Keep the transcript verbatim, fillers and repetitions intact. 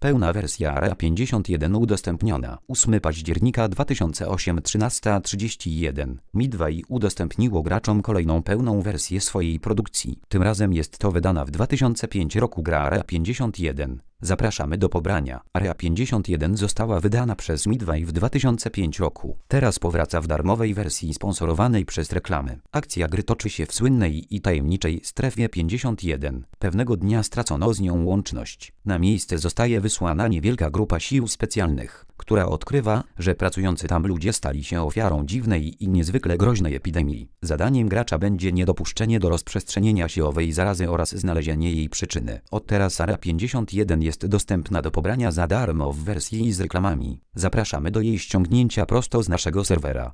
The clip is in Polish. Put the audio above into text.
Pełna wersja Area pięćdziesiąt jeden udostępniona. ósmego października dwa tysiące ósmego trzynasta trzydzieści jeden. Midway udostępniło graczom kolejną pełną wersję swojej produkcji. Tym razem jest to wydana w dwa tysiące piątym roku gra Area pięćdziesiąt jeden. Zapraszamy do pobrania. Area pięćdziesiąt jeden została wydana przez Midway w dwa tysiące piątym roku. Teraz powraca w darmowej wersji sponsorowanej przez reklamy. Akcja gry toczy się w słynnej i tajemniczej strefie pięćdziesiąt jeden. Pewnego dnia stracono z nią łączność. Na miejsce zostaje wysłana niewielka grupa sił specjalnych, która odkrywa, że pracujący tam ludzie stali się ofiarą dziwnej i niezwykle groźnej epidemii. Zadaniem gracza będzie niedopuszczenie do rozprzestrzenienia się owej zarazy oraz znalezienie jej przyczyny. Od teraz Area pięćdziesiąt jeden jest dostępna do pobrania za darmo w wersji z reklamami. Zapraszamy do jej ściągnięcia prosto z naszego serwera.